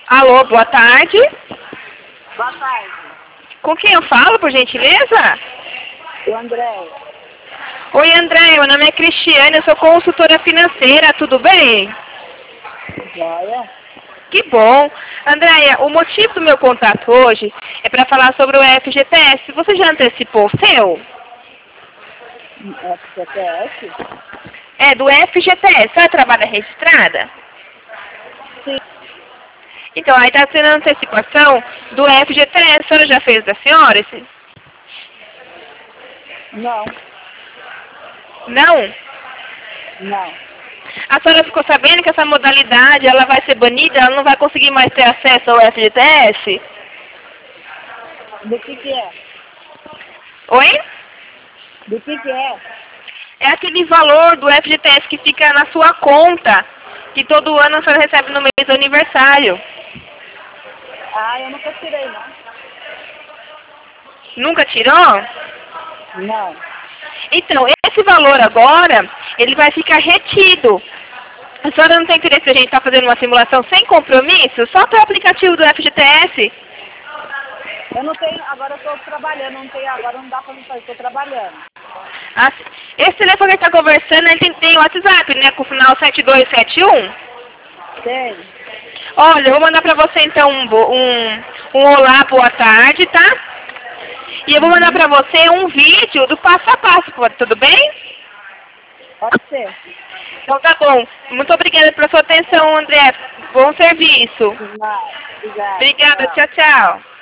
Alô, boa tarde. Boa tarde. Com quem eu falo, por gentileza? O André. Oi, André. Meu nome é Cristiane, eu sou consultora financeira. Tudo bem? Joia. Que bom. Andréia, o motivo do meu contato hoje é para falar sobre o FGTS. Você já antecipou o seu? FGTS? É, do FGTS. Você trabalha registrada? Sim. Então, aí está tendo antecipação do FGTS. A senhora já fez da senhora? Não. Não? Não. A senhora ficou sabendo que essa modalidade ela vai ser banida? Ela não vai conseguir mais ter acesso ao FGTS? Do que é? Oi? Do que é? É aquele valor do FGTS que fica na sua conta, que todo ano a senhora recebe no mês do aniversário. Ah, eu nunca tirei, não. Nunca tirou? Não. Então, esse valor agora, ele vai ficar retido. A senhora não tem interesse a gente estar fazendo uma simulação sem compromisso? Só pelo aplicativo do FGTS? Eu não tenho, agora eu estou trabalhando, não tenho, agora não dá para me fazer, estou trabalhando. Esse telefone que está conversando, ele tem WhatsApp, né? Com o final 7271? Tem. Olha, eu vou mandar pra você então um olá, boa tarde, tá? E eu vou mandar pra você um vídeo do passo a passo, tudo bem? Pode ser. Então tá bom. Muito obrigada pela sua atenção, André. Bom serviço. Obrigada. Obrigada, tchau, tchau.